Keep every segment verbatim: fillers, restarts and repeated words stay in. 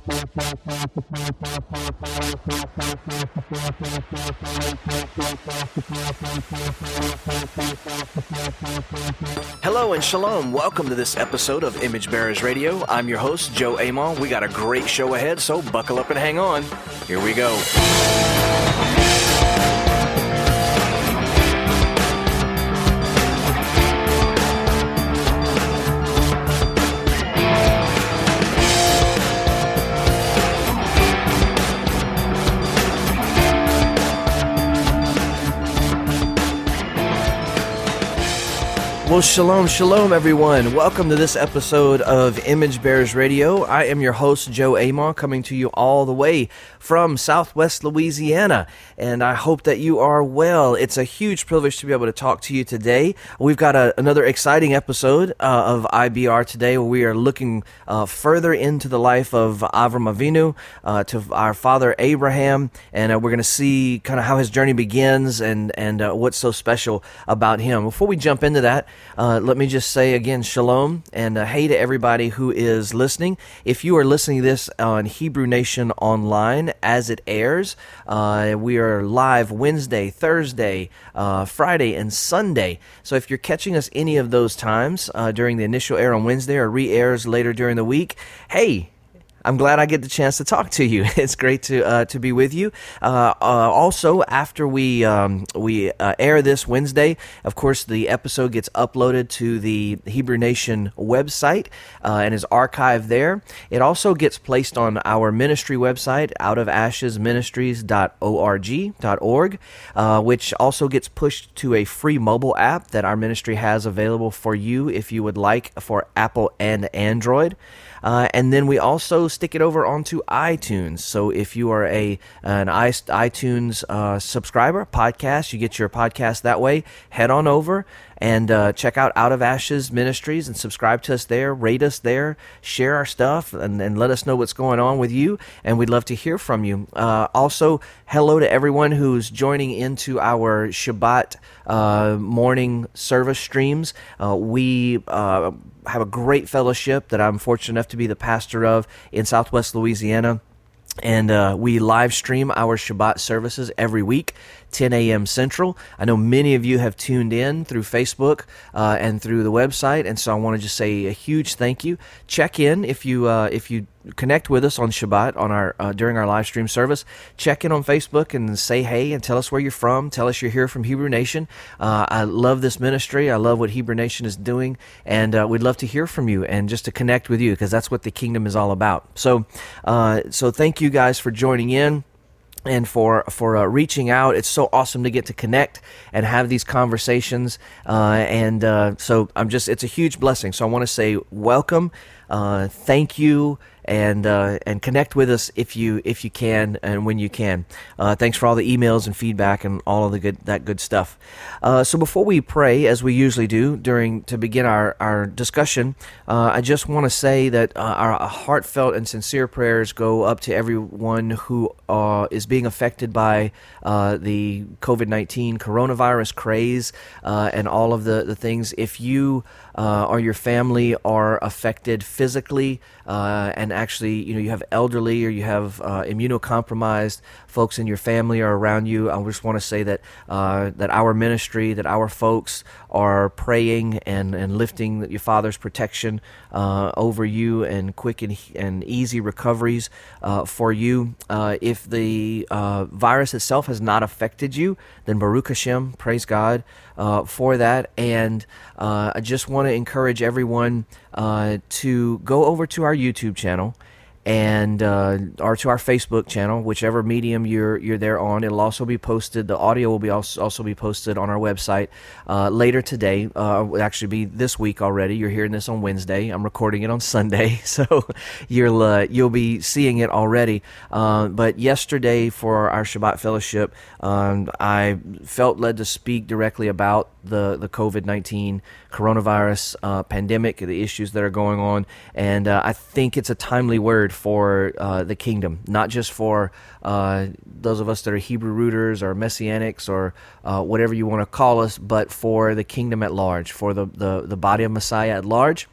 Hello and shalom. Welcome to this episode of Image Bearers Radio. I'm your host, Joe Amon. We got a great show ahead, so buckle up and hang on. Here we go. Well, shalom, shalom, everyone. Welcome to this episode of Image Bearers Radio. I am your host, Joe Amon, coming to you all the way from Southwest Louisiana, and I hope that you are well. It's a huge privilege to be able to talk to you today. We've got a, another exciting episode uh, of I B R today, where we are looking uh, further into the life of Avram Avinu, uh, to our father Abraham, and uh, we're going to see kind of how his journey begins and, and uh, what's so special about him. Before we jump into that, Uh, let me just say again, shalom, and uh, hey to everybody who is listening. If you are listening to this on Hebrew Nation Online as it airs, uh, we are live Wednesday, Thursday, uh, Friday, and Sunday. So if you're catching us any of those times uh, during the initial air on Wednesday or re-airs later during the week, hey, I'm glad I get the chance to talk to you. It's great to uh, to be with you. Uh, uh, also, after we um, we uh, air this Wednesday, of course, the episode gets uploaded to the Hebrew Nation website uh, and is archived there. It also gets placed on our ministry website, out of ashes ministries dot org, uh, which also gets pushed to a free mobile app that our ministry has available for you if you would like, for Apple and Android. Uh, and then we also stick it over onto iTunes. So if you are a an iTunes uh, subscriber, podcast, you get your podcast that way, head on over and uh, check out Out of Ashes Ministries and subscribe to us there, rate us there, share our stuff, and, and let us know what's going on with you, and we'd love to hear from you. Uh, also, hello to everyone who's joining into our Shabbat uh, morning service streams. Uh, we uh, have a great fellowship that I'm fortunate enough to be the pastor of in Southwest Louisiana. And uh, we live stream our Shabbat services every week, ten a.m. Central. I know many of you have tuned in through Facebook uh, and through the website, and so I want to just say a huge thank you. Check in if you uh, if you connect with us on Shabbat on our uh, during our live stream service. Check in on Facebook and say hey and tell us where you're from. Tell us you're here from Hebrew Nation. Uh, I love this ministry. I love what Hebrew Nation is doing, and uh, we'd love to hear from you and just to connect with you, because that's what the kingdom is all about. So, uh, so thank you guys for joining in and for for uh, reaching out. It's so awesome to get to connect and have these conversations, uh, and uh, so I'm just it's a huge blessing. So I want to say welcome, uh, thank you, and uh, and connect with us if you if you can and when you can. Uh, thanks for all the emails and feedback and all of the good that good stuff. Uh, so before we pray, as we usually do during to begin our our discussion, uh, I just want to say that uh, our heartfelt and sincere prayers go up to everyone who uh, is being affected by uh, the COVID nineteen coronavirus craze uh, and all of the the things. If you uh, or your family are affected physically, uh, and actually, you know, you have elderly or you have uh, immunocompromised folks in your family or around you, I just want to say that uh, that our ministry, that our folks are praying and, and lifting your Father's protection uh, over you, and quick and, and easy recoveries uh, for you. Uh, if the uh, virus itself has not affected you, then Baruch Hashem, praise God uh, for that. And uh, I just want to encourage everyone uh, to go over to our YouTube channel and uh, or to our Facebook channel, whichever medium you're you're there on. It'll also be posted. The audio will be also, also be posted on our website uh, later today. Uh, will actually be this week already. You're hearing this on Wednesday. I'm recording it on Sunday, so you'll uh, you'll be seeing it already. Uh, but yesterday for our Shabbat fellowship, um, I felt led to speak directly about the the COVID nineteen coronavirus uh, pandemic, the issues that are going on, and uh, I think it's a timely word for uh, the kingdom, not just for uh, those of us that are Hebrew rooters or Messianics or uh, whatever you want to call us, but for the kingdom at large, for the, the, the body of Messiah at large.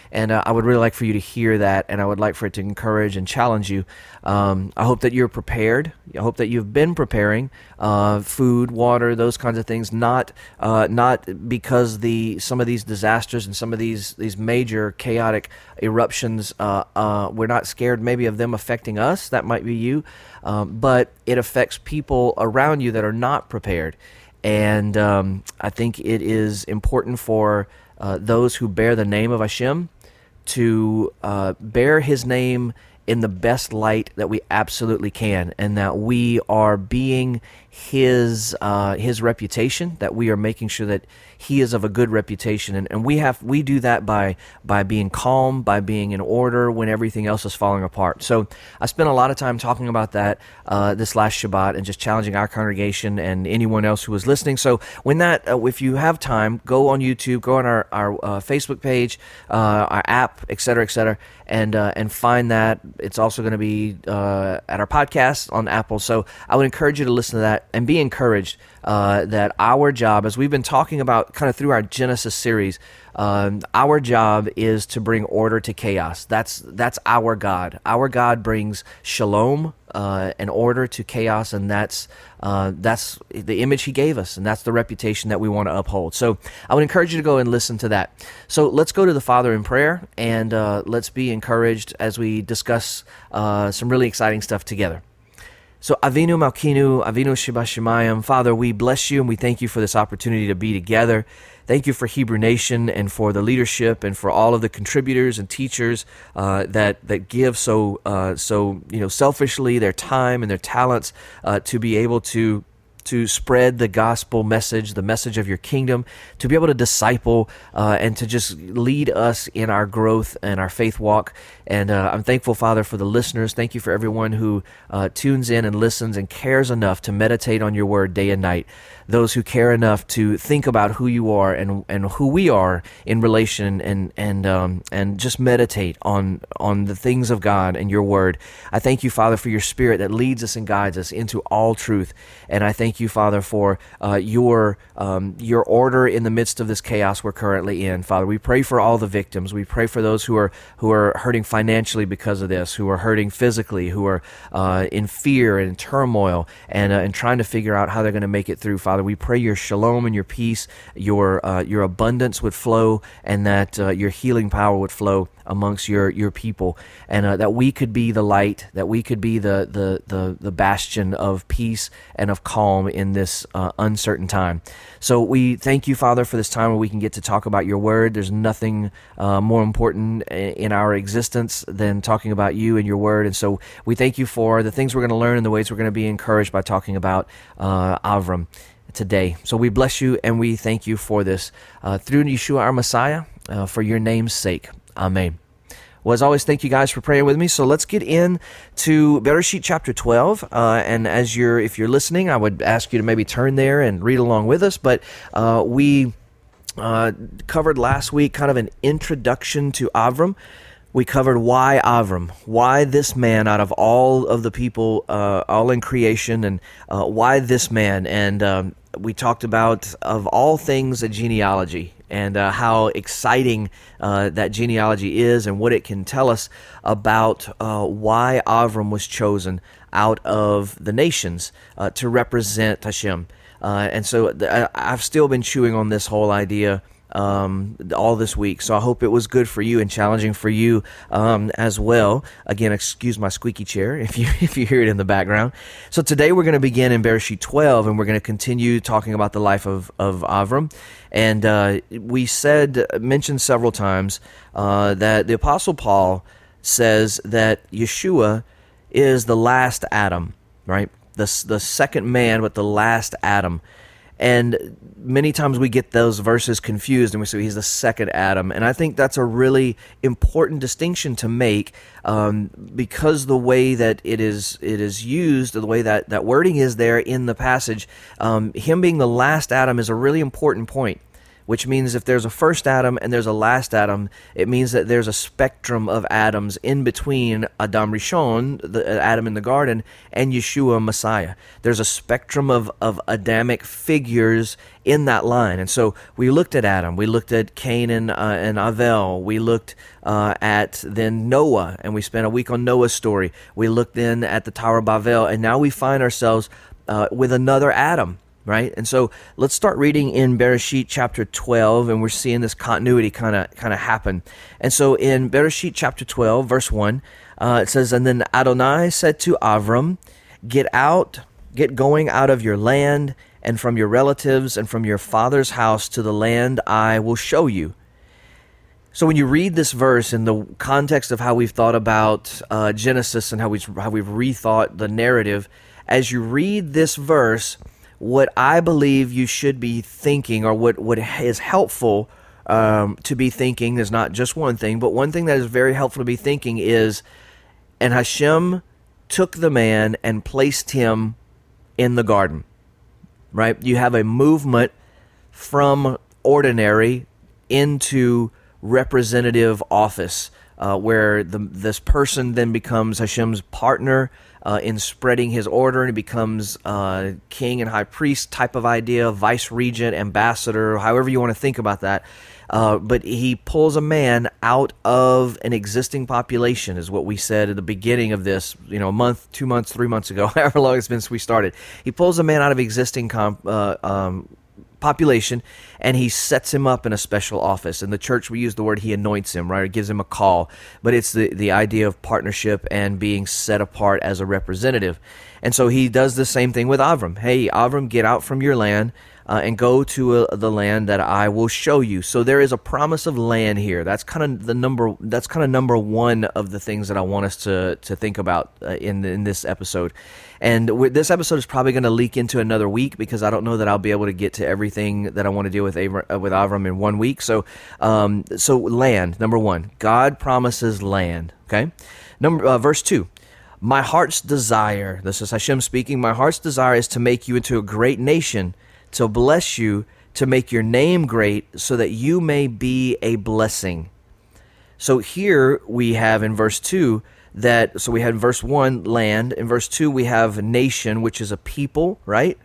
And uh, I would really like for you to hear that, and I would like for it to encourage and challenge you. Um, I hope that you're prepared. I hope that you've been preparing uh, food, water, those kinds of things, not uh, not because the some of these disasters and some of these, these major chaotic eruptions, uh, uh, we're not scared maybe of them affecting us. That might be you. Um, but it affects people around you that are not prepared. And um, I think it is important for uh, those who bear the name of Hashem to uh, bear his name in the best light that we absolutely can, and that we are being his uh, his reputation, that we are making sure that he is of a good reputation, and, and we have we do that by by being calm, by being in order when everything else is falling apart. So I spent a lot of time talking about that uh, this last Shabbat, and just challenging our congregation and anyone else who was listening. So when that, uh, if you have time, go on YouTube, go on our our uh, Facebook page, uh, our app, et cetera, et cetera, and uh, and find that. It's also going to be uh, at our podcast on Apple. So I would encourage you to listen to that and be encouraged uh, that our job, as we've been talking about kind of through our Genesis series, um, our job is to bring order to chaos. That's that's our God. Our God brings shalom uh, and order to chaos, and that's uh, that's the image he gave us, and that's the reputation that we want to uphold. So I would encourage you to go and listen to that. So let's go to the Father in prayer, and uh, let's be encouraged as we discuss uh, some really exciting stuff together. So Avinu Malkinu, Avinu Sheba Shemayim, Father, we bless you and we thank you for this opportunity to be together. Thank you for Hebrew Nation and for the leadership and for all of the contributors and teachers uh, that that give so uh, so you know selfishly their time and their talents uh, to be able to. to spread the gospel message, the message of your kingdom, to be able to disciple uh, and to just lead us in our growth and our faith walk. And uh, I'm thankful, Father, for the listeners. Thank you for everyone who uh, tunes in and listens and cares enough to meditate on your word day and night. Those who care enough to think about who you are and and who we are in relation, and and um, and just meditate on on the things of God and your word. I thank you, Father, for your Spirit that leads us and guides us into all truth. And I thank you, Father, for uh, your um, your order in the midst of this chaos we're currently in. Father, we pray for all the victims. We pray for those who are who are hurting financially because of this, who are hurting physically, who are uh, in fear and in turmoil, and uh, and trying to figure out how they're going to make it through. Father, we pray your shalom and your peace, your uh, your abundance would flow, and that uh, your healing power would flow amongst your your people, and uh, that we could be the light, that we could be the the the, the bastion of peace and of calm in this uh, uncertain time. So we thank you, Father, for this time where we can get to talk about your word. There's nothing uh, more important in our existence than talking about you and your word, and so we thank you for the things we're going to learn and the ways we're going to be encouraged by talking about uh, Avram today. So we bless you and we thank you for this uh, through Yeshua our Messiah, uh, for your name's sake. Amen. Well, as always, thank you guys for praying with me. So let's get in to Bereshit chapter twelve. Uh, and as you're, if you're listening, I would ask you to maybe turn there and read along with us. But uh, we uh, covered last week kind of an introduction to Avram. We covered why Avram, why this man out of all of the people, uh, all in creation, and uh, why this man. And um, we talked about, of all things, a genealogy, and uh, how exciting uh, that genealogy is and what it can tell us about uh, why Avram was chosen out of the nations uh, to represent Hashem. Uh, and so th- I've still been chewing on this whole idea um all this week, so I hope it was good for you and challenging for you um as well. Again, excuse my squeaky chair if you if you hear it in the background. So today we're going to begin in Bereshit twelve, and we're going to continue talking about the life of of Avram. And uh we said mentioned several times uh that the Apostle Paul says that Yeshua is the last Adam, right? The the second man, but the last Adam. And many times we get those verses confused, and we say he's the second Adam. And I think that's a really important distinction to make, um, because the way that it is it is used, the way that, that wording is there in the passage, um, him being the last Adam is a really important point. which means if there's a first Adam and there's a last Adam, it means that there's a spectrum of Adams in between Adam Rishon, the Adam in the garden, and Yeshua, Messiah. There's a spectrum of, of Adamic figures in that line. And so we looked at Adam, we looked at Cain and, uh, and Avel, we looked uh, at then Noah, and we spent a week on Noah's story. We looked then at the Tower of Babel, and now we find ourselves uh, with another Adam, right? And so let's start reading in Bereshit chapter twelve, and we're seeing this continuity kind of kind of happen. And so in Bereshit chapter twelve, verse one, uh, it says, "And then Adonai said to Avram, get out, get going out of your land, and from your relatives, and from your father's house to the land I will show you." So when you read this verse in the context of how we've thought about uh, Genesis and how, we, how we've rethought the narrative, as you read this verse, what I believe you should be thinking, or what, what is helpful um, to be thinking, is not just one thing, but one thing that is very helpful to be thinking is, and Hashem took the man and placed him in the garden, right? You have a movement from ordinary into representative office, uh, where the, this person then becomes Hashem's partner uh, in spreading his order, and he becomes uh, king and high priest type of idea, vice regent, ambassador, however you want to think about that. Uh, but he pulls a man out of an existing population, is what we said at the beginning of this, you know, a month, two months, three months ago, however long it's been since we started. He pulls a man out of existing comp, uh, um, population, and he sets him up in a special office. In the church, we use the word he anoints him, right? It gives him a call, but it's the, the idea of partnership and being set apart as a representative. And so he does the same thing with Avram. Hey, Avram, get out from your land uh, and go to uh, the land that I will show you. So there is a promise of land here. That's kind of the number. That's kind of number one of the things that I want us to to think about uh, in in this episode. And w- this episode is probably going to leak into another week, because I don't know that I'll be able to get to everything that I want to deal with Abra- uh, with Avram in one week. So, um, so land, number one, God promises land. Okay, number uh, verse two. My heart's desire, this is Hashem speaking, my heart's desire is to make you into a great nation, to bless you, to make your name great, so that you may be a blessing. So here we have in verse two that, so we had in verse one, land. In verse two, we have nation, which is a people, right?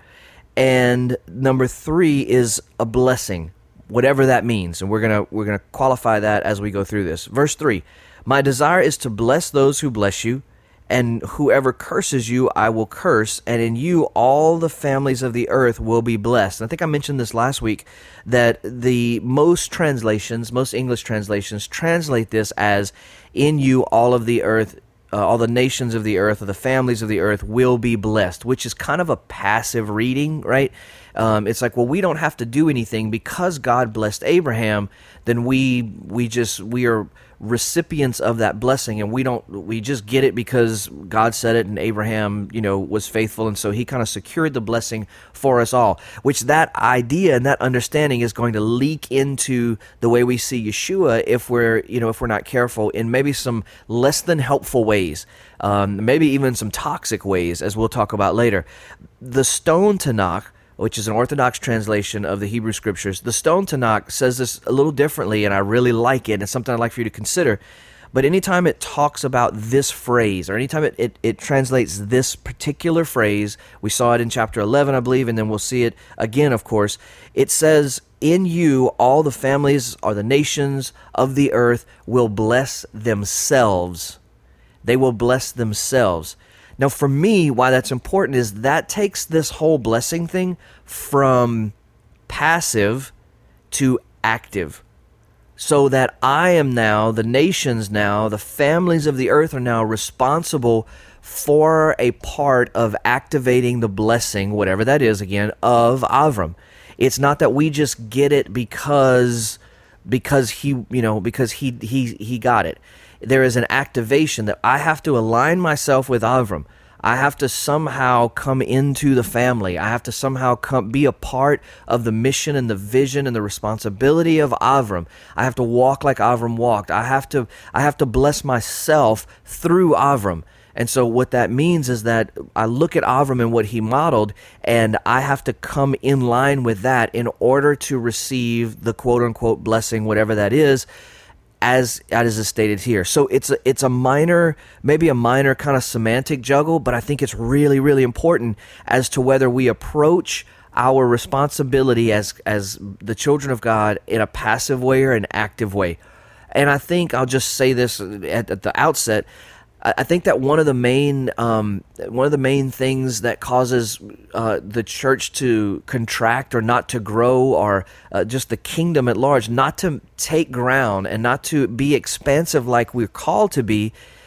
And number three is a blessing, whatever that means. And we're gonna we're gonna qualify that as we go through this. Verse three, my desire is to bless those who bless you, and whoever curses you, I will curse, and in you all the families of the earth will be blessed. And I think I mentioned this last week, that the most translations, most English translations, translate this as, in you all of the earth, uh, all the nations of the earth, or the families of the earth will be blessed, which is kind of a passive reading, right? Um, it's like, well, we don't have to do anything because God blessed Abraham. Then we we just we are recipients of that blessing, and we don't we just get it because God said it, and Abraham, you know, was faithful, and so he kind of secured the blessing for us all. Which that idea and that understanding is going to leak into the way we see Yeshua if we're you know if we're not careful, in maybe some less than helpful ways, um, maybe even some toxic ways, as we'll talk about later. The Stone Tanakh, which is an Orthodox translation of the Hebrew Scriptures. The Stone Tanakh says this a little differently, and I really like it. It's something I'd like for you to consider. But anytime it talks about this phrase, or anytime it, it, it translates this particular phrase, we saw it in chapter eleven, I believe, and then we'll see it again, of course. It says, in you all the families or the nations of the earth will bless themselves. They will bless themselves. Now, for me, why that's important is that takes this whole blessing thing from passive to active. So that I am now, the nations now, the families of the earth are now responsible for a part of activating the blessing, whatever that is, again, of Avram. It's not that we just get it because because he, you know, because he he he got it. There is an activation that I have to align myself with Avram. I have to somehow come into the family. I have to somehow come be a part of the mission and the vision and the responsibility of Avram. I have to walk like Avram walked. I have to I have to bless myself through Avram. And so what that means is that I look at Avram and what he modeled, and I have to come in line with that in order to receive the quote-unquote blessing, whatever that is, as as is stated here. So it's a, it's a minor, maybe a minor kind of semantic juggle, but I think it's really, really important as to whether we approach our responsibility as as the children of God in a passive way or an active way. And I think I'll just say this at, at the outset. I think that one of the main um, one of the main things that causes uh, the church to contract or not to grow, or uh, just the kingdom at large not to take ground and not to be expansive like we're called to be,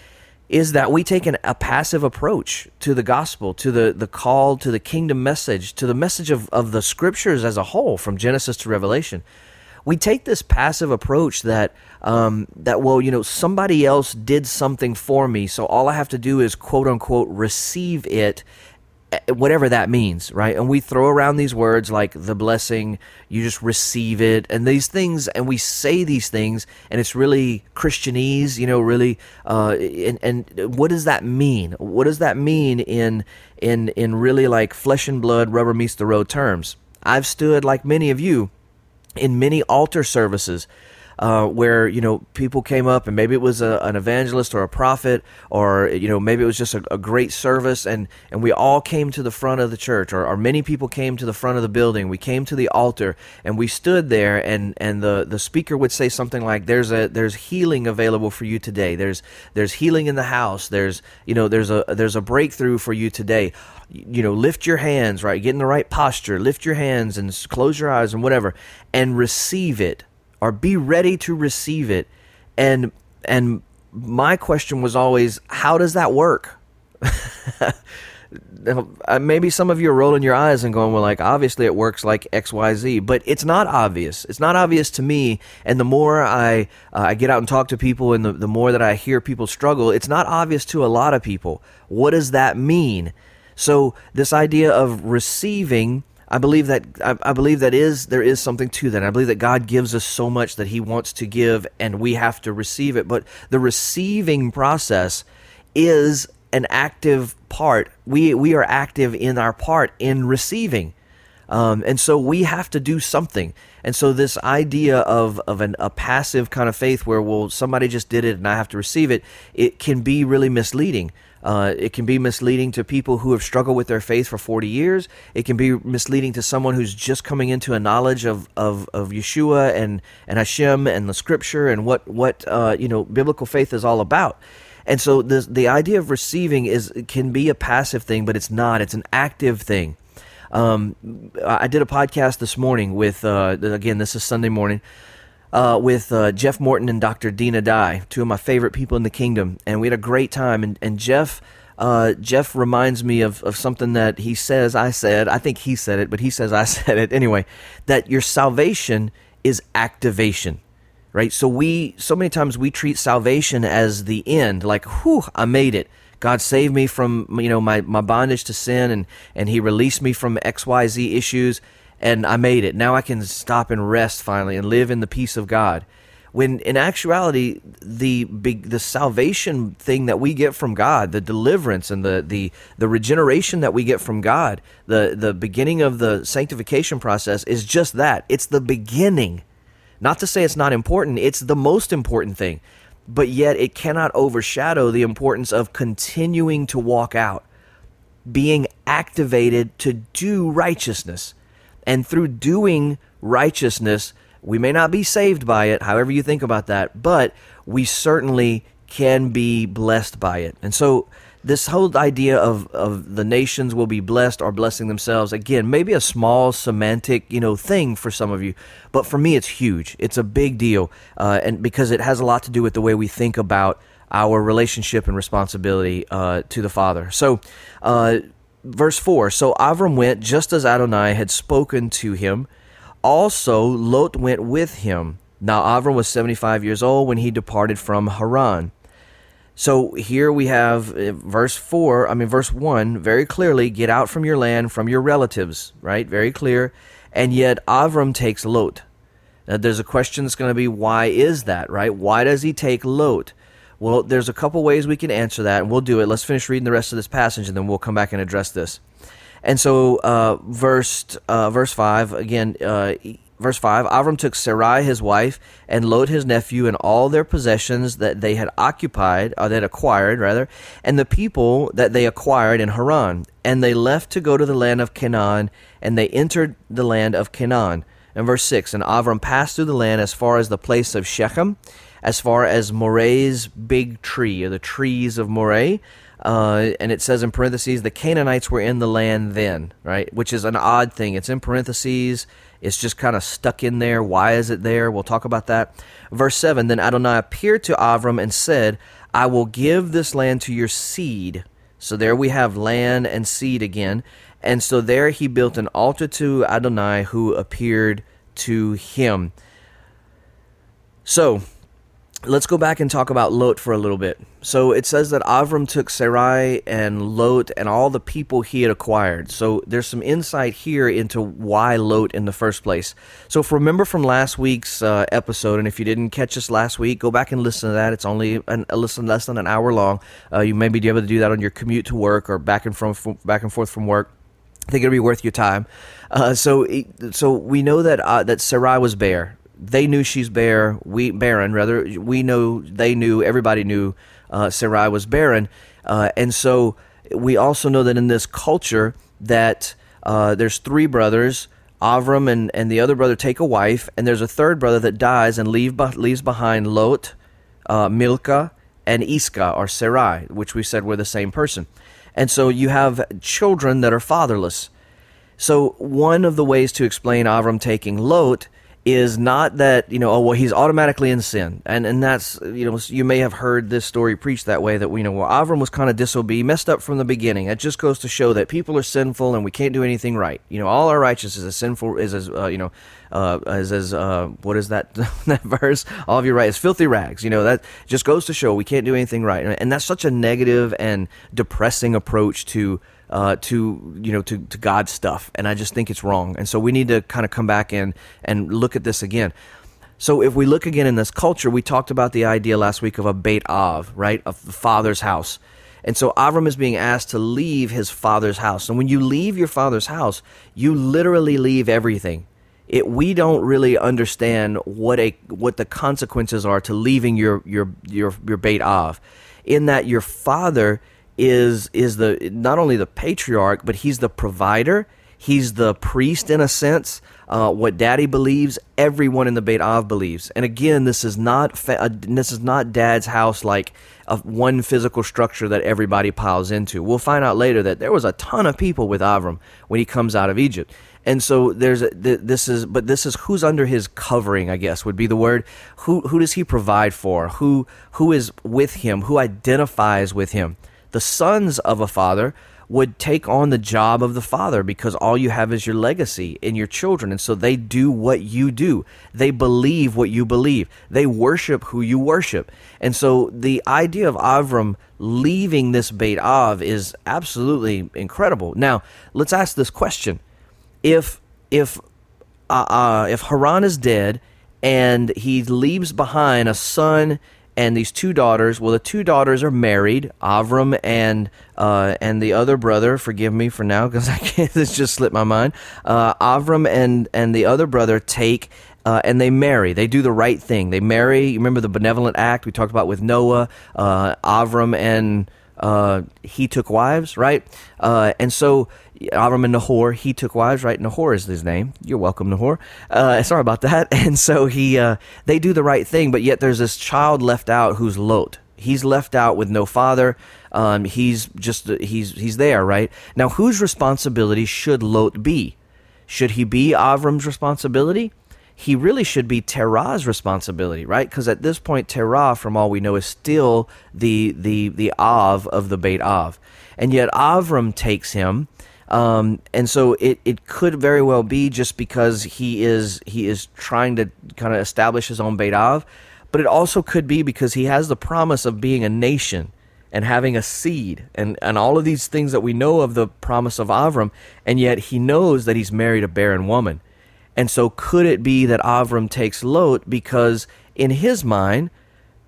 is that we take an, a passive approach to the gospel, to the, the call, to the kingdom message, to the message of, of the scriptures as a whole, from Genesis to Revelation. We take this passive approach that, um, that well, you know, somebody else did something for me, so all I have to do is, quote unquote, receive it, whatever that means, right? And we throw around these words like the blessing, you just receive it, and these things, and we say these things, and it's really Christianese, you know, really, uh, and, and what does that mean? What does that mean in, in, in really like flesh and blood, rubber meets the road terms? I've stood, like many of you, in many altar services uh, where, you know, people came up and maybe it was a, an evangelist or a prophet, or, you know, maybe it was just a, a great service, and, and we all came to the front of the church, or, or many people came to the front of the building. We came to the altar and we stood there, and, and the, the speaker would say something like, there's a there's healing available for you today. There's there's healing in the house. There's, you know, there's a there's a breakthrough for you today. You know, lift your hands, right? Get in the right posture. Lift your hands and close your eyes and whatever, and receive it, or be ready to receive it. And and my question was always, how does that work? Maybe some of you are rolling your eyes and going, well, like, obviously it works like X Y Z, but it's not obvious. It's not obvious to me. And the more I uh, I get out and talk to people, and the, the more that I hear people struggle, it's not obvious to a lot of people. What does that mean? So this idea of receiving, I believe that I, I believe that is there is something to that. I believe that God gives us so much that He wants to give, and we have to receive it. But the receiving process is an active part. We we are active in our part in receiving, um, and so we have to do something. And so this idea of of an, a passive kind of faith, where, well, somebody just did it and I have to receive it, it can be really misleading. Uh, it can be misleading to people who have struggled with their faith for forty years. It can be misleading to someone who's just coming into a knowledge of, of, of Yeshua and, and Hashem and the Scripture and what what uh, you know biblical faith is all about. And so the the idea of receiving is can be a passive thing, but it's not. It's an active thing. Um, I did a podcast this morning with uh, again, this is Sunday morning. Uh, with uh, Jeff Morton and Doctor Dina Dye, two of my favorite people in the kingdom, and we had a great time. And, and Jeff, uh, Jeff reminds me of, of something that he says I said. I think he said it, but he says I said it anyway. That your salvation is activation, right? So we, so many times we treat salvation as the end, like, whew, I made it. God saved me from, you know, my, my bondage to sin, and, and He released me from X Y Z issues. And I made it. Now I can stop and rest finally and live in the peace of God. When in actuality, the big, the salvation thing that we get from God, the deliverance and the, the, the regeneration that we get from God, the, the beginning of the sanctification process is just that. It's the beginning. Not to say it's not important. It's the most important thing. But yet it cannot overshadow the importance of continuing to walk out, being activated to do righteousness. And through doing righteousness, we may not be saved by it, however you think about that, but we certainly can be blessed by it. And so this whole idea of, of the nations will be blessed or blessing themselves, again, maybe a small semantic, you know, thing for some of you, but for me it's huge. It's a big deal, uh, and because it has a lot to do with the way we think about our relationship and responsibility uh, to the Father. So, uh Verse four, so Avram went just as Adonai had spoken to him. Also Lot went with him. Now Avram was seventy-five years old when he departed from Haran. So here we have verse four, I mean verse one, very clearly, get out from your land, from your relatives, right? Very clear. And yet Avram takes Lot. Now there's a question that's going to be, why is that, right? Why does he take Lot? Well, there's a couple ways we can answer that, and we'll do it. Let's finish reading the rest of this passage, and then we'll come back and address this. And so, uh, verse uh, verse five again. Uh, verse five: Avram took Sarai his wife, and Lot his nephew, and all their possessions that they had occupied, or that acquired rather, and the people that they acquired in Haran, and they left to go to the land of Canaan, and they entered the land of Canaan. And verse six: And Avram passed through the land as far as the place of Shechem, as far as Moreh's big tree, or the trees of Moreh. Uh, and it says in parentheses, the Canaanites were in the land then, right? Which is an odd thing. It's in parentheses. It's just kind of stuck in there. Why is it there? We'll talk about that. Verse seven, Then Adonai appeared to Avram and said, I will give this land to your seed. So there we have land and seed again. And so there he built an altar to Adonai who appeared to him. So let's go back and talk about Lot for a little bit. So it says that Avram took Sarai and Lot and all the people he had acquired. So there's some insight here into why Lot in the first place. So if remember from last week's uh, episode, and if you didn't catch us last week, go back and listen to that. It's only an, a listen less than an hour long. Uh, you may be able to do that on your commute to work or back and from back and forth from work. I think it'll be worth your time. Uh, so so we know that uh, that Sarai was bare. They knew she's bare, we barren, rather. We know, they knew, everybody knew uh, Sarai was barren. Uh, and so we also know that in this culture that uh, there's three brothers, Avram and, and the other brother take a wife, and there's a third brother that dies and leave, leaves behind Lot, uh, Milcah, and Iscah, or Sarai, which we said were the same person. And so you have children that are fatherless. So one of the ways to explain Avram taking Lot is not that, you know, oh, well, he's automatically in sin. And and that's, you know, you may have heard this story preached that way, that, you know, well, Avram was kind of disobedient, messed up from the beginning. It just goes to show that people are sinful and we can't do anything right. You know, all our righteousness is as sinful, is as, uh, you know, uh, as, as uh, what is that, that verse? All of your right is filthy rags. You know, that just goes to show we can't do anything right. And that's such a negative and depressing approach to Uh, to you know to, to God's stuff, and I just think it's wrong. And so we need to kind of come back in and look at this again. So if we look again in this culture, we talked about the idea last week of a Beit Av, right, of the father's house. And so Avram is being asked to leave his father's house. And when you leave your father's house, you literally leave everything. It we don't really understand what a what the consequences are to leaving your your your your Beit Av, in that your father is is the not only the patriarch, but he's the provider, he's the priest in a sense. Uh, what Daddy believes, everyone in the Beit Av believes. And again, this is not fa- uh, this is not Dad's house, like a one physical structure that everybody piles into. We'll find out later that there was a ton of people with Avram when he comes out of Egypt. And so there's a, this is, but this is who's under his covering, I guess would be the word. Who who does he provide for? Who who is with him? Who identifies with him? The sons of a father would take on the job of the father, because all you have is your legacy in your children. And so they do what you do. They believe what you believe. They worship who you worship. And so the idea of Avram leaving this Beit Av is absolutely incredible. Now, let's ask this question. If, if, uh, uh, if Haran is dead and he leaves behind a son and these two daughters, well, the two daughters are married, Avram and uh, and the other brother. Forgive me for now, because I can't. This just slipped my mind. Uh, Avram and and the other brother take uh, and they marry. They do the right thing. They marry. You remember the benevolent act we talked about with Noah, uh, Avram and uh, he took wives, right? Uh, and so Avram and Nahor, he took wives, right? Nahor is his name. You're welcome, Nahor. Uh, sorry about that. And so he, uh, they do the right thing, but yet there's this child left out who's Lot. He's left out with no father. Um, he's just, he's, he's there, right? Now, whose responsibility should Lot be? Should he be Avram's responsibility? He really should be Terah's responsibility, right? Because at this point, Terah, from all we know, is still the the the Av of the Beit Av. And yet Avram takes him. Um, and so it, it could very well be just because he is he is trying to kind of establish his own Beit Av, but it also could be because he has the promise of being a nation and having a seed and, and all of these things that we know of the promise of Avram, and yet he knows that he's married a barren woman. And so could it be that Avram takes Lot because in his mind,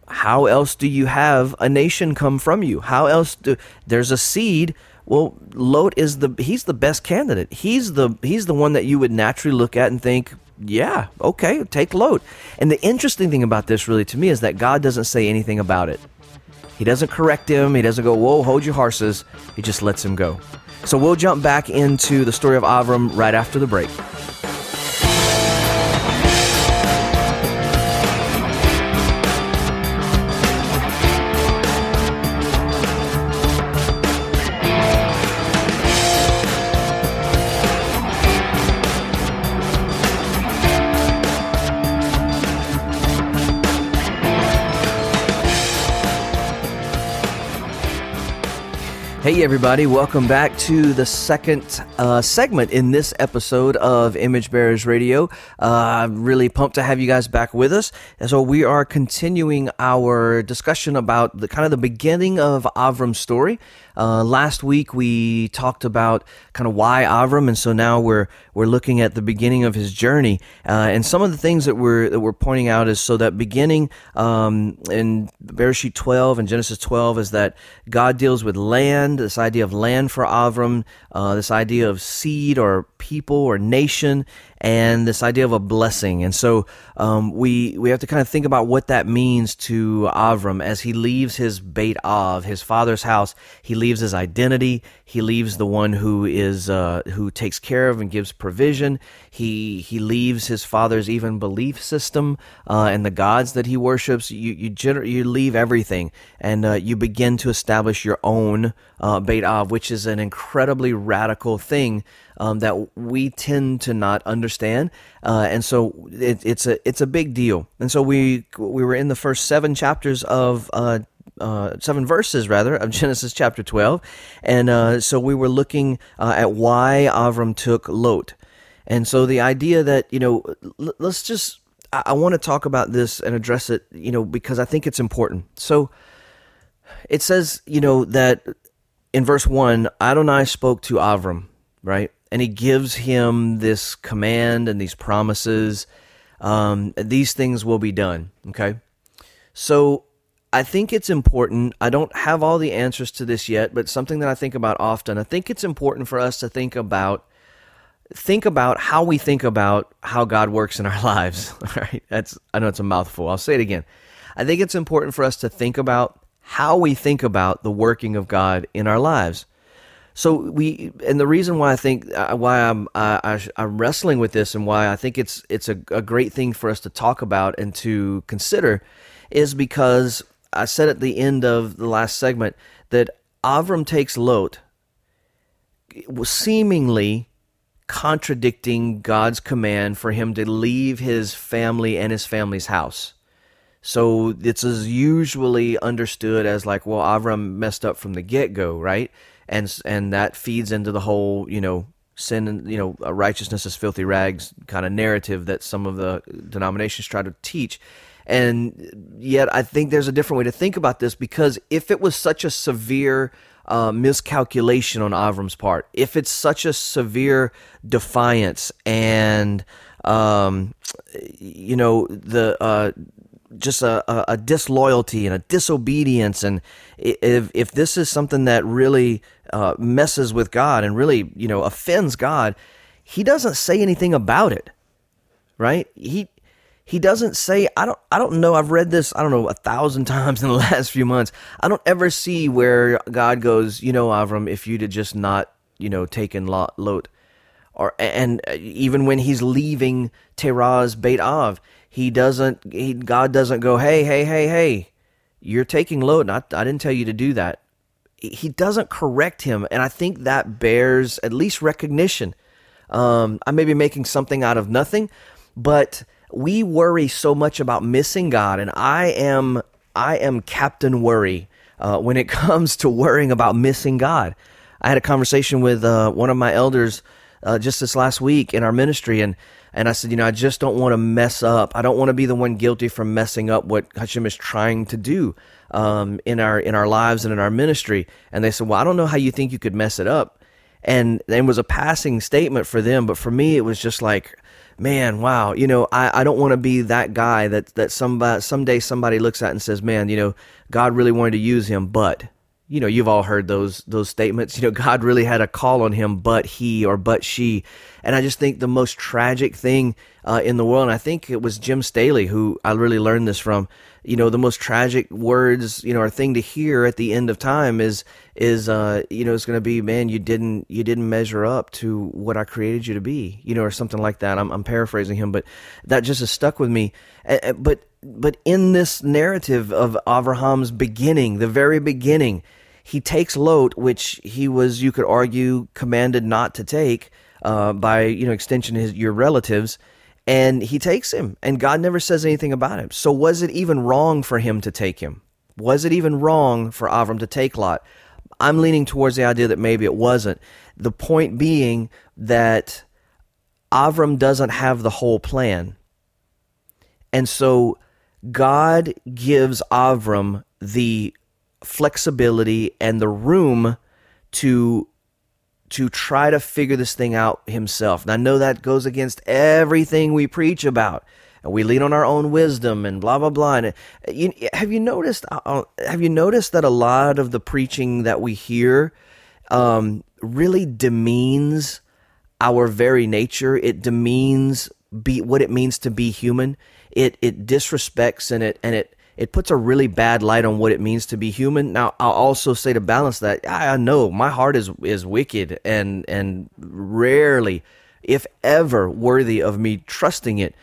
how else do you have a nation come from you? How else do there's a seed? Well, Lot is the he's the best candidate. He's the he's the one that you would naturally look at and think, yeah, okay, take Lot. And the interesting thing about this really to me is that God doesn't say anything about it. He doesn't correct him. He doesn't go, whoa, hold your horses. He just lets him go. So we'll jump back into the story of Avram right after the break. Hey everybody, welcome back to the second uh, segment in this episode of Image Bearers Radio. Uh, I'm really pumped to have you guys back with us. And so we are continuing our discussion about the kind of the beginning of Avram's story. Uh, last week we talked about kind of why Avram, and so now we're we're looking at the beginning of his journey. Uh, and some of the things that we're that we're pointing out is so that beginning um, in Bereshit twelve and Genesis twelve is that God deals with land, this idea of land for Avram, uh, this idea of seed or people or nation, and this idea of a blessing. And so um, we we have to kind of think about what that means to Avram as he leaves his Beit Av, his father's house. He leaves his identity. He leaves the one who is uh, who takes care of and gives provision. He he leaves his father's even belief system uh, and the gods that he worships. You you gener- you leave everything and uh, you begin to establish your own uh, Beit Av, which is an incredibly radical thing um, that we tend to not understand. Uh, and so it, it's a it's a big deal. And so we we were in the first seven chapters of. Uh, Uh, seven verses, rather, of Genesis chapter twelve. And uh, so we were looking uh, at why Avram took Lot. And so the idea that, you know, l- let's just, I, I want to talk about this and address it, you know, because I think it's important. So it says, you know, that in verse one, Adonai spoke to Avram, right? And he gives him this command and these promises. Um, these things will be done, okay? So I think it's important. I don't have all the answers to this yet, but something that I think about often. I think it's important for us to think about think about how we think about how God works in our lives. All right, that's I know it's a mouthful. I'll say it again. I think it's important for us to think about how we think about the working of God in our lives. So we, and the reason why I think uh, why I'm I, I, I'm wrestling with this and why I think it's it's a, a great thing for us to talk about and to consider is because I said at the end of the last segment that Avram takes Lot, seemingly contradicting God's command for him to leave his family and his family's house. So it's as usually understood as like, well, Avram messed up from the get-go, right? And and that feeds into the whole, you know, sin and, you know, righteousness is filthy rags kind of narrative that some of the denominations try to teach. And yet I think there's a different way to think about this, because if it was such a severe uh, miscalculation on Avram's part, if it's such a severe defiance and, um, you know, the uh, just a, a, a disloyalty and a disobedience, and if if this is something that really uh, messes with God and really, you know, offends God, he doesn't say anything about it, right? He He doesn't say, I don't I don't know, I've read this, I don't know, a thousand times in the last few months. I don't ever see where God goes, you know, Avram, if you'd have just not, you know, taken Lot, Lot. Or, and even when he's leaving Terah's Beit Av, he doesn't, he, God doesn't go, hey, hey, hey, hey, you're taking Lot, and I, I didn't tell you to do that. He doesn't correct him, and I think that bears at least recognition. Um, I may be making something out of nothing, but we worry so much about missing God, and I am I am Captain Worry uh, when it comes to worrying about missing God. I had a conversation with uh, one of my elders uh, just this last week in our ministry, and and I said, you know, I just don't want to mess up. I don't want to be the one guilty for messing up what Hashem is trying to do um, in our in our lives and in our ministry. And they said, well, I don't know how you think you could mess it up. And it was a passing statement for them, but for me, it was just like, man, wow, you know, I, I don't want to be that guy that, that somebody, someday somebody looks at and says, man, you know, God really wanted to use him, but, you know, you've all heard those those statements, you know, God really had a call on him, but he or but she. And I just think the most tragic thing uh, in the world, and I think it was Jim Staley who I really learned this from, you know, the most tragic words, you know, or thing to hear at the end of time is, is uh, you know, it's going to be, man, you didn't you didn't measure up to what I created you to be, you know, or something like that. I'm, I'm paraphrasing him, but that just has stuck with me. Uh, but but in this narrative of Abraham's beginning, the very beginning, he takes Lot, which he was, you could argue, commanded not to take uh, by, you know, extension, his your relatives, and he takes him, and God never says anything about him. So was it even wrong for him to take him? Was it even wrong for Avram to take Lot? I'm leaning towards the idea that maybe it wasn't. The point being that Avram doesn't have the whole plan. And so God gives Avram the flexibility and the room to to try to figure this thing out himself. And I know that goes against everything we preach about, and we lean on our own wisdom and blah blah blah. And you, have you noticed? Uh, have you noticed that a lot of the preaching that we hear um, really demeans our very nature? It demeans be what it means to be human. It it disrespects and it and it. It puts a really bad light on what it means to be human. Now, I'll also say to balance that, I know my heart is is wicked and and rarely, if ever, worthy of me trusting it.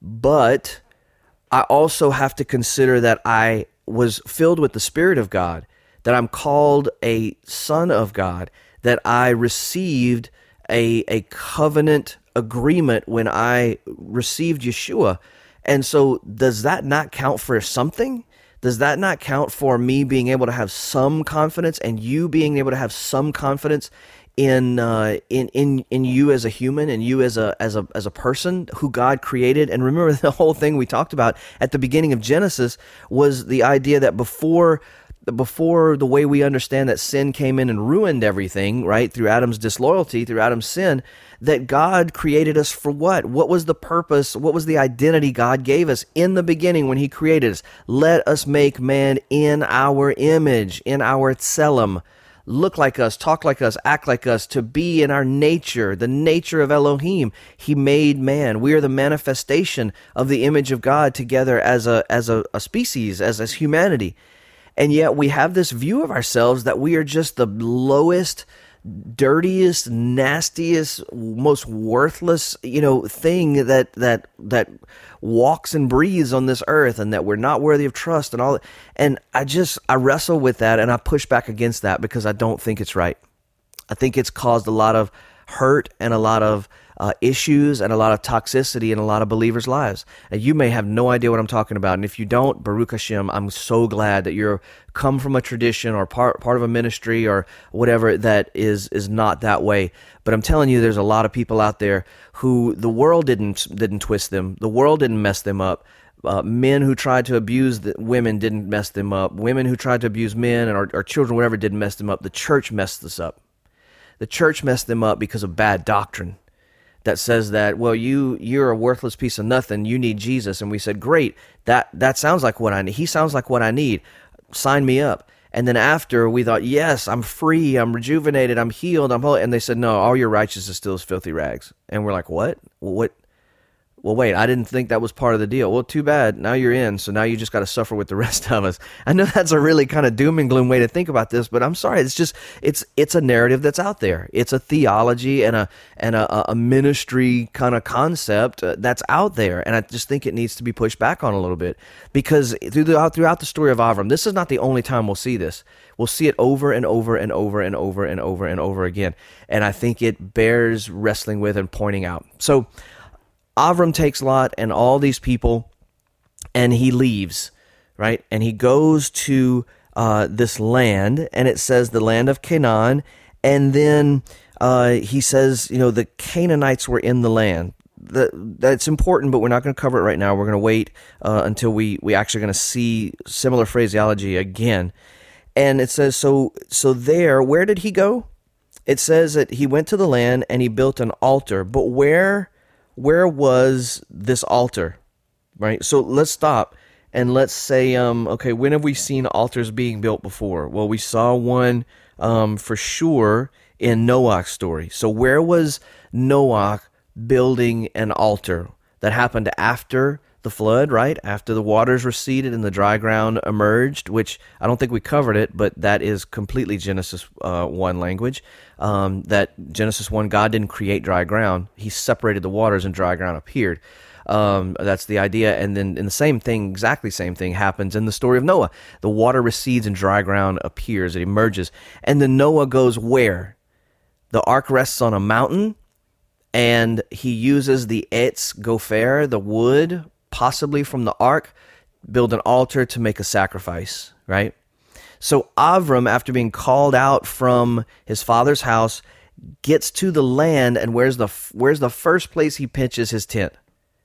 But I also have to consider that I was filled with the Spirit of God, that I'm called a son of God, that I received a a covenant agreement when I received Yeshua. And so does that not count for something? Does that not count for me being able to have some confidence and you being able to have some confidence in uh, in in in you as a human and you as a as a as a person who God created? And remember, the whole thing we talked about at the beginning of Genesis was the idea that before before the way we understand that sin came in and ruined everything, right, through Adam's disloyalty, through Adam's sin, that God created us for what? What was the purpose? What was the identity God gave us in the beginning when he created us? Let us make man in our image, in our tselem, look like us, talk like us, act like us, to be in our nature, the nature of Elohim. He made man. We are the manifestation of the image of God together as a as a, a species, as, as humanity. And yet we have this view of ourselves that we are just the lowest, dirtiest, nastiest, most worthless, you know, thing that that that walks and breathes on this earth, and that we're not worthy of trust and all that. And I just I wrestle with that, and I push back against that because I don't think it's right. I think it's caused a lot of hurt and a lot of uh, issues and a lot of toxicity in a lot of believers' lives. And you may have no idea what I'm talking about. And if you don't, Baruch Hashem, I'm so glad that you're come from a tradition or part part of a ministry or whatever that is is not that way. But I'm telling you, there's a lot of people out there who the world didn't didn't twist them. The world didn't mess them up. Uh, men who tried to abuse the women didn't mess them up. Women who tried to abuse men and our, our children, whatever, didn't mess them up. The church messed us up. The church messed them up because of bad doctrine that says that, well, you, you're a worthless piece of nothing. You need Jesus. And we said, great, that, that sounds like what I need. He sounds like what I need. Sign me up. And then after we thought, yes, I'm free, I'm rejuvenated, I'm healed, I'm holy. And they said, no, all your righteousness still is filthy rags. And we're like, what? Well, what? Well, wait, I didn't think that was part of the deal. Well, too bad. Now you're in, so now you just got to suffer with the rest of us. I know that's a really kind of doom and gloom way to think about this, but I'm sorry. It's just it's it's a narrative that's out there. It's a theology and a and a, a ministry kind of concept uh, that's out there, and I just think it needs to be pushed back on a little bit because throughout throughout the story of Avram, this is not the only time we'll see this. We'll see it over and over and over and over and over and over again, and I think it bears wrestling with and pointing out. So Avram takes Lot and all these people, and he leaves, right? And he goes to uh, this land, and it says the land of Canaan, and then uh, he says, you know, the Canaanites were in the land. The, that's important, but we're not going to cover it right now. We're going to wait uh, until we, we actually going to see similar phraseology again. And it says, so so there, where did he go? It says that he went to the land, and he built an altar, but where where was this altar, right? So let's stop and let's say, um, okay, when have we seen altars being built before? Well, we saw one um, for sure in Noah's story. So where was Noah building an altar? That happened after the flood, right? After the waters receded and the dry ground emerged, which I don't think we covered it, but that is completely Genesis uh, one language. Um, that Genesis one, God didn't create dry ground. He separated the waters and dry ground appeared. Um, that's the idea. And then in the same thing, exactly same thing happens in the story of Noah. The water recedes and dry ground appears. It emerges. And then Noah goes where? The ark rests on a mountain, and he uses the etz gopher, the wood, possibly from the ark, build an altar to make a sacrifice, right? So Avram, after being called out from his father's house, gets to the land, and where's the where's the first place he pitches his tent?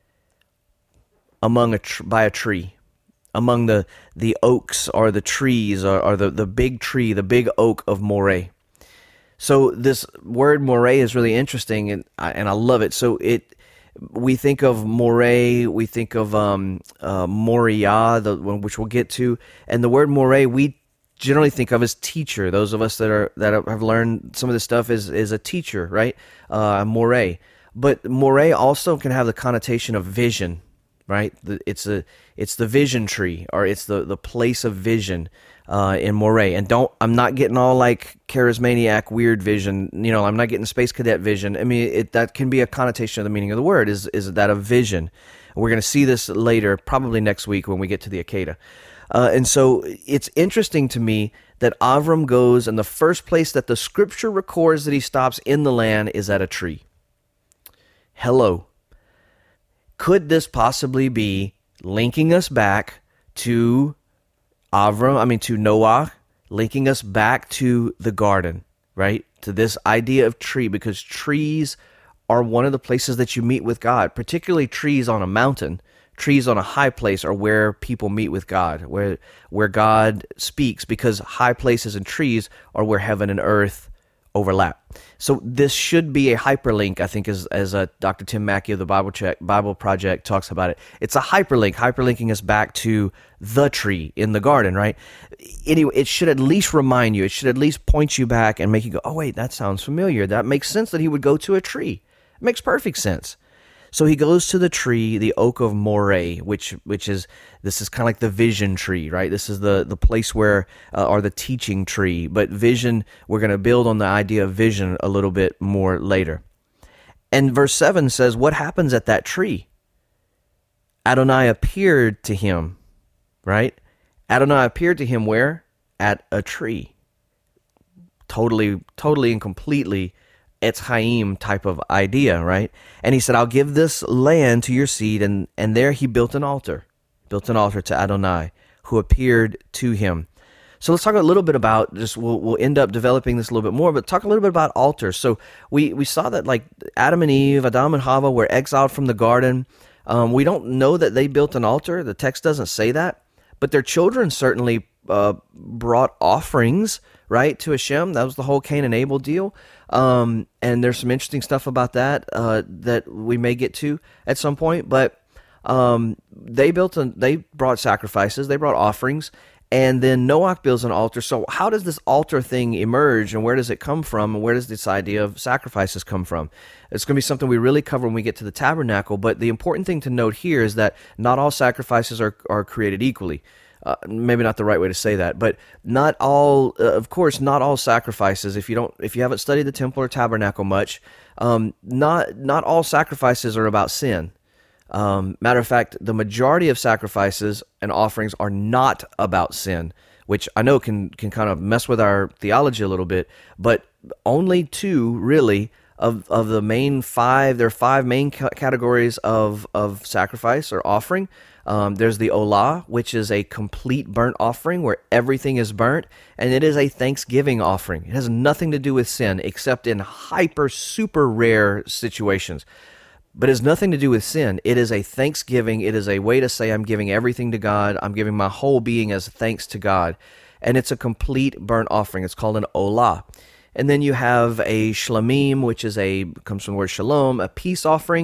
Among a tr- by a tree, among the the oaks or the trees or, or the the big tree, the big oak of Moreh. So this word Moreh is really interesting, and I, and I love it. So it, we think of Moreh, we think of um, uh, Moriah, the which we'll get to, and the word Moreh we generally think of as teacher. Those of us that are that have learned some of this stuff is is a teacher, right? Uh, Moreh, but Moreh also can have the connotation of vision, right? The, it's a it's the vision tree, or it's the the place of vision. Uh, in Moreh. And don't, I'm not getting all like charismaniac weird vision, you know, I'm not getting space cadet vision. I mean, it, that can be a connotation of the meaning of the word, is is that a vision. We're going to see this later, probably next week when we get to the Akedah. Uh, and so it's interesting to me that Avram goes, and the first place that the scripture records that he stops in the land is at a tree. Hello. Could this possibly be linking us back to Avram, I mean to Noah, linking us back to the garden, right? To this idea of tree, because trees are one of the places that you meet with God, particularly trees on a mountain. Trees on a high place are where people meet with God, where where God speaks, because high places and trees are where heaven and earth overlap. So this should be a hyperlink, I think, as as uh, Doctor Tim Mackey of the Bible Check Bible Project talks about it. It's a hyperlink, hyperlinking us back to the tree in the garden, right? Anyway, it should at least remind you, it should at least point you back and make you go, oh wait, that sounds familiar. That makes sense that he would go to a tree. It makes perfect sense. So he goes to the tree, the oak of Moreh, which which is, this is kind of like the vision tree, right? This is the, the place where, uh, or the teaching tree. But vision, we're going to build on the idea of vision a little bit more later. And verse seven says, what happens at that tree? Adonai appeared to him, right? Adonai appeared to him where? At a tree. Totally, totally and completely Etz Chaim type of idea, right? And he said, I'll give this land to your seed, and, and there he built an altar, built an altar to Adonai, who appeared to him. So let's talk a little bit about, just we'll, we'll end up developing this a little bit more, but talk a little bit about altars. So we, we saw that like Adam and Eve, Adam and Hava were exiled from the garden. Um, we don't know that they built an altar. The text doesn't say that, but their children certainly uh, brought offerings, right, to Hashem. That was the whole Cain and Abel deal. Um, and there's some interesting stuff about that uh, that we may get to at some point. But um, they built, a, they brought sacrifices, they brought offerings, and then Noah builds an altar. So how does this altar thing emerge, and where does it come from, and where does this idea of sacrifices come from? It's going to be something we really cover when we get to the tabernacle. But the important thing to note here is that not all sacrifices are, are created equally. Uh, maybe not the right way to say that, but not all, uh, of course, not all sacrifices. If you don't, if you haven't studied the temple or tabernacle much, um, not not all sacrifices are about sin. Um, matter of fact, the majority of sacrifices and offerings are not about sin, which I know can can kind of mess with our theology a little bit. But only two, really, of of the main five. There are five main ca- categories of of sacrifice or offering. Um, there's the Olah, which is a complete burnt offering where everything is burnt, and it is a thanksgiving offering. It has nothing to do with sin except in hyper, super rare situations. But it has nothing to do with sin. It is a thanksgiving. It is a way to say I'm giving everything to God. I'm giving my whole being as thanks to God. And it's a complete burnt offering. It's called an Olah. And then you have a shlamim, which is a comes from the word shalom, a peace offering.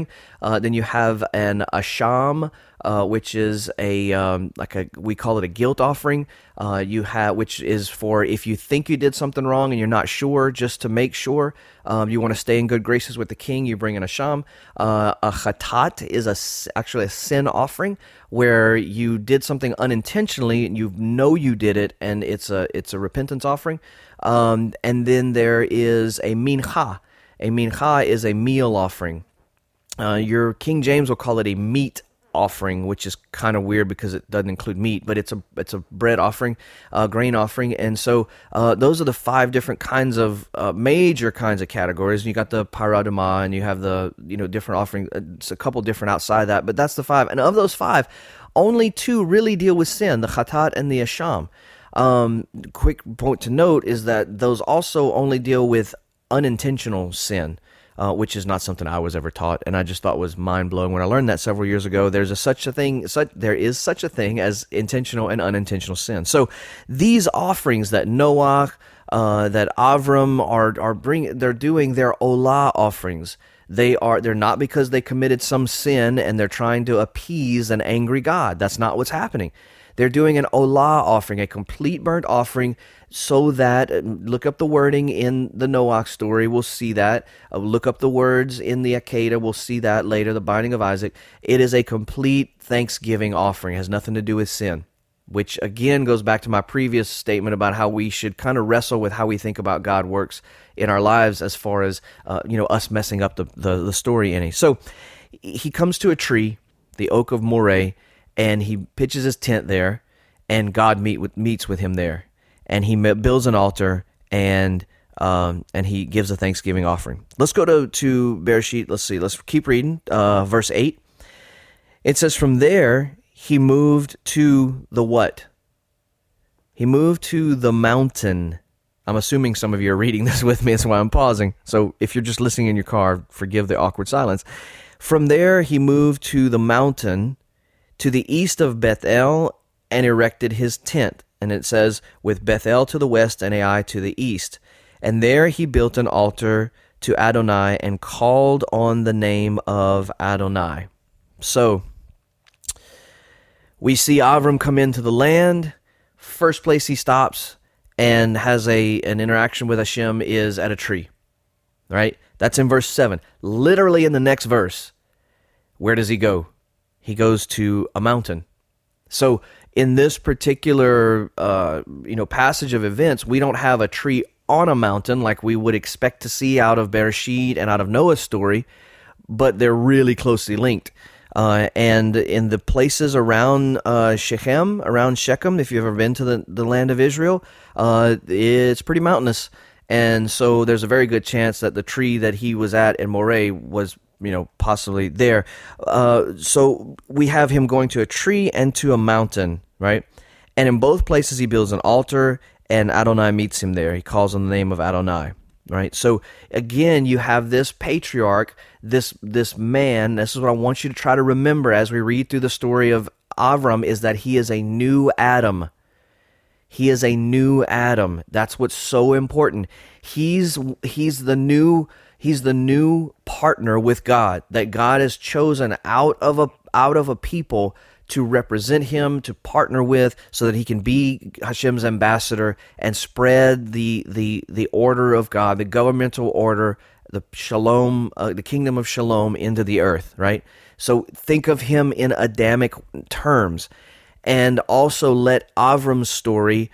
Uh, then you have an asham, uh, which is a um, like a we call it a guilt offering. Uh, you have which is for if you think you did something wrong and you're not sure, just to make sure. Um, you want to stay in good graces with the king. You bring an asham. Uh, a chatat is a actually a sin offering where you did something unintentionally and you know you did it, and it's a it's a repentance offering. Um, and then there is a mincha. A mincha is a meal offering. Uh, your King James will call it a meat offering, which is kind of weird because it doesn't include meat, but it's a it's a bread offering, uh, grain offering, and so uh, those are the five different kinds of uh, major kinds of categories. You got the paradama, and you have the you know different offerings. It's a couple different outside that, but that's the five. And of those five, only two really deal with sin: the chatat and the asham. Um, quick point to note is that those also only deal with unintentional sin. Uh, which is not something I was ever taught, and I just thought was mind-blowing when I learned that several years ago. There's a such a thing, such, there is such a thing as intentional and unintentional sin. So these offerings that Noah, uh, that Avram are are bring, they're doing their olah offerings. They are they're not because they committed some sin and they're trying to appease an angry God. That's not what's happening. They're doing an olah offering, a complete burnt offering, so that, look up the wording in the Noach story, we'll see that. Uh, look up the words in the Akedah, we'll see that later, the binding of Isaac. It is a complete thanksgiving offering. It has nothing to do with sin, which again goes back to my previous statement about how we should kind of wrestle with how we think about God works in our lives as far as, uh, you know, us messing up the, the, the story any. So he comes to a tree, the oak of Moreh, and he pitches his tent there, and God meet with, meets with him there. And he builds an altar, and um, and he gives a thanksgiving offering. Let's go to, to Bereshit. Let's see. Let's keep reading. Uh, verse eight. It says, from there, he moved to the what? He moved to the mountain. I'm assuming some of you are reading this with me. That's why I'm pausing. So if you're just listening in your car, forgive the awkward silence. From there, he moved to the mountain to the east of Bethel and erected his tent. And it says, with Bethel to the west and Ai to the east. And there he built an altar to Adonai and called on the name of Adonai. So, we see Avram come into the land. First place he stops and has a an interaction with Hashem is at a tree. Right? That's in verse seven. Literally in the next verse, where does he go? He goes to a mountain. So, in this particular uh, you know passage of events, we don't have a tree on a mountain like we would expect to see out of Bereshit and out of Noah's story, but they're really closely linked. Uh, and in the places around uh, Shechem, around Shechem, if you've ever been to the, the land of Israel, uh, it's pretty mountainous. And so there's a very good chance that the tree that he was at in Moreh was you know, possibly there. Uh, so we have him going to a tree and to a mountain, right? And in both places he builds an altar, and Adonai meets him there. He calls on the name of Adonai, right? So again, you have this patriarch, this this man. This is what I want you to try to remember as we read through the story of Avram, is that he is a new Adam. He is a new Adam. That's what's so important. He's he's the new He's the new partner with God that God has chosen out of a out of a people to represent him, to partner with, so that he can be Hashem's ambassador and spread the the the order of God, the governmental order, the shalom, uh, the kingdom of shalom into the earth, right? So think of him in Adamic terms, and also let Avram's story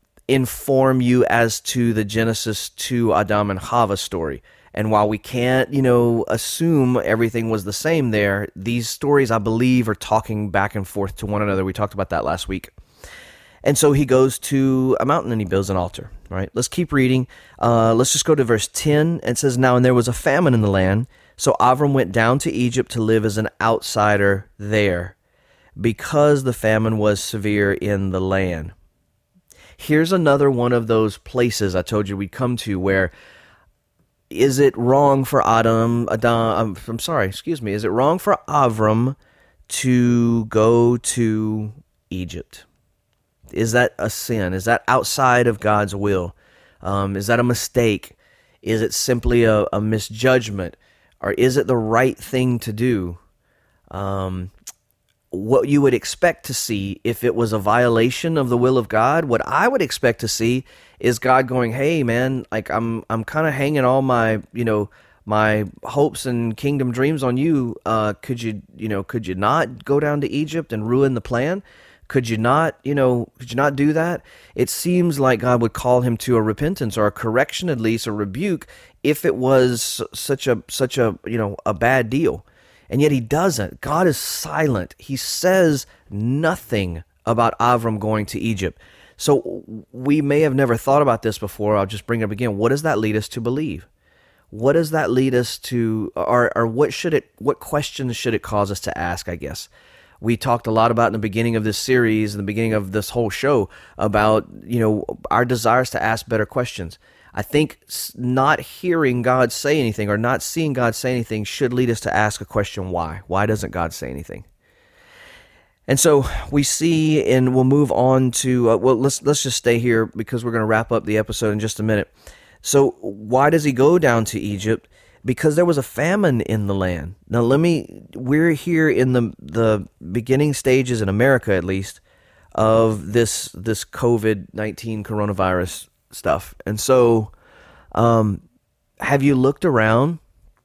inform you as to the Genesis to Adam and Chava story. And while we can't, you know, assume everything was the same there, these stories, I believe, are talking back and forth to one another. We talked about that last week. And so he goes to a mountain and he builds an altar, right? Let's keep reading. Uh, let's just go to verse ten. It says, now, and there was a famine in the land, so Avram went down to Egypt to live as an outsider there, because the famine was severe in the land. Here's another one of those places I told you we'd come to where, is it wrong for Adam, Adam, I'm sorry, excuse me, is it wrong for Avram to go to Egypt? Is that a sin? Is that outside of God's will? Um, is that a mistake? Is it simply a, a misjudgment? Or is it the right thing to do? um, what you would expect to see if it was a violation of the will of God. What I would expect to see is God going, "Hey, man, like I'm, I'm kind of hanging all my, you know, my hopes and kingdom dreams on you. Uh, could you, you know, could you not go down to Egypt and ruin the plan? Could you not, you know, could you not do that?" It seems like God would call him to a repentance or a correction, at least a rebuke, if it was such a, such a, you know, a bad deal. And yet he doesn't. God is silent. He says nothing about Avram going to Egypt. So we may have never thought about this before. I'll just bring it up again. What does that lead us to believe? What does that lead us to, or, or what should it, what questions should it cause us to ask, I guess? We talked a lot about in the beginning of this series, in the beginning of this whole show, about, you know, our desires to ask better questions. I think not hearing God say anything or not seeing God say anything should lead us to ask a question, why? Why doesn't God say anything? And so we see, and we'll move on to, uh, well, let's let's just stay here because we're going to wrap up the episode in just a minute. So why does he go down to Egypt? Because there was a famine in the land. Now let me, we're here in the the beginning stages, in America at least, of this this COVID nineteen coronavirus stuff. And so um, have you looked around?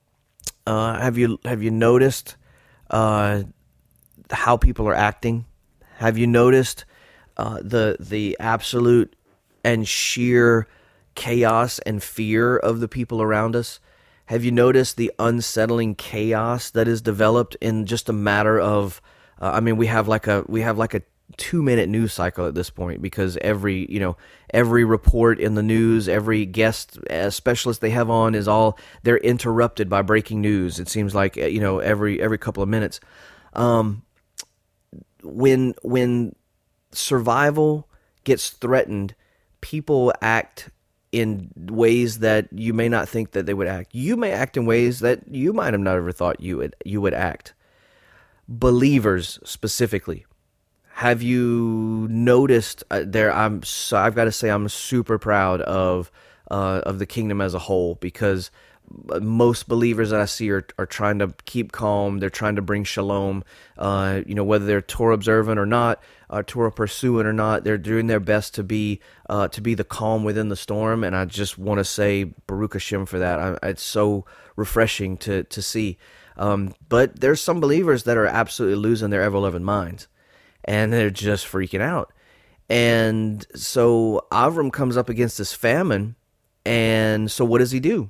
Uh, have you have you noticed uh, how people are acting? Have you noticed uh, the the absolute and sheer chaos and fear of the people around us? Have you noticed the unsettling chaos that is developed in just a matter of? Uh, I mean, we have like a we have like a two minute news cycle at this point, because every you know every report in the news, every guest uh, specialist they have on is all they're interrupted by breaking news. It seems like you know every every couple of minutes. Um, when when survival gets threatened, people act in ways that you may not think that they would act. You may act in ways that you might have never thought you would you would act. Believers specifically, have you noticed uh, there? I'm so, I've got to say I'm super proud of uh, of the kingdom as a whole, because most believers that I see are, are trying to keep calm. They're trying to bring shalom. Uh, you know, whether they're Torah observant or not, uh, Torah pursuant or not, they're doing their best to be uh, to be the calm within the storm. And I just want to say Baruch Hashem for that. I, it's so refreshing to to see. Um, but there's some believers that are absolutely losing their ever-loving minds, and they're just freaking out. And so Avram comes up against this famine, and so what does he do?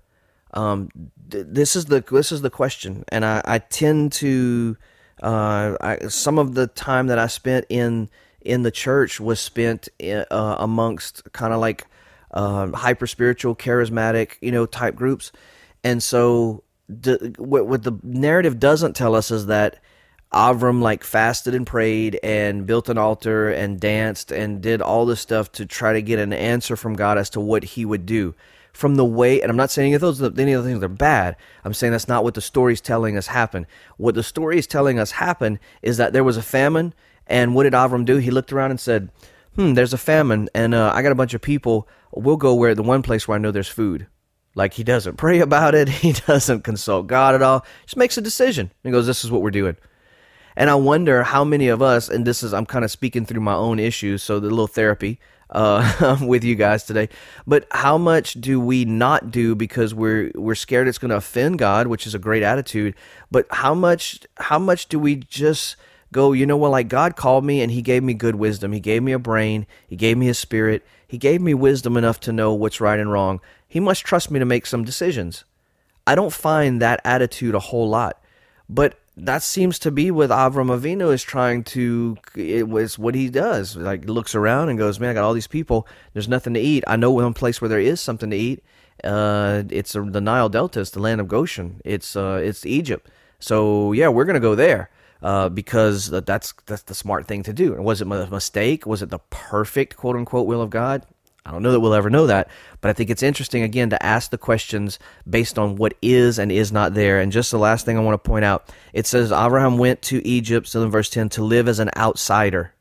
Um, th- this is the this is the question, and I, I tend to uh, I, some of the time that I spent in in the church was spent in, uh, amongst kind of like uh, hyper spiritual, charismatic, you know, type groups, and so d- what, what the narrative doesn't tell us is that Avram like fasted and prayed and built an altar and danced and did all this stuff to try to get an answer from God as to what he would do. From the way, and I'm not saying any of those, any of the things are bad. I'm saying that's not what the story's telling us happened. What the story is telling us happened is that there was a famine, and what did Avram do? He looked around and said, "Hmm, there's a famine, and uh, I got a bunch of people. We'll go where the one place where I know there's food." Like, he doesn't pray about it. He doesn't consult God at all. Just makes a decision. He goes, "This is what we're doing." And I wonder how many of us, and this is, I'm kind of speaking through my own issues, so the little therapy uh, with you guys today, but how much do we not do because we're we're scared it's going to offend God, which is a great attitude, but how much how much do we just go, you know what, like God called me and he gave me good wisdom. He gave me a brain. He gave me his spirit. He gave me wisdom enough to know what's right and wrong. He must trust me to make some decisions. I don't find that attitude a whole lot, but that seems to be what Avram Avinu is trying to, it was what he does. Like, looks around and goes, "Man, I got all these people. There's nothing to eat. I know one place where there is something to eat. Uh, it's the Nile Delta. It's the land of Goshen. It's uh, it's Egypt. So yeah, we're gonna go there uh, because that's that's the smart thing to do." And was it a mistake? Was it the perfect quote unquote will of God? I don't know that we'll ever know that, but I think it's interesting, again, to ask the questions based on what is and is not there. And just the last thing I want to point out, it says Abraham went to Egypt, still in verse ten, to live as an outsider.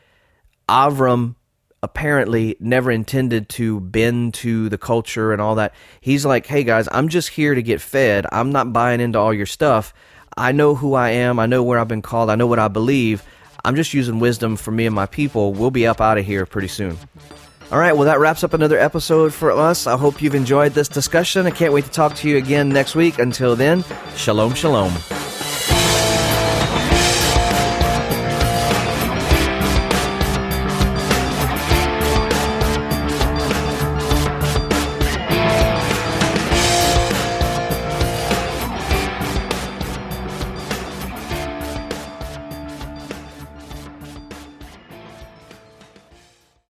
Avram apparently never intended to bend to the culture and all that. He's like, "Hey guys, I'm just here to get fed. I'm not buying into all your stuff. I know who I am. I know where I've been called. I know what I believe. I'm just using wisdom for me and my people. We'll be up out of here pretty soon. All right, well, that wraps up another episode for us. I hope you've enjoyed this discussion. I can't wait to talk to you again next week. Until then, shalom, shalom.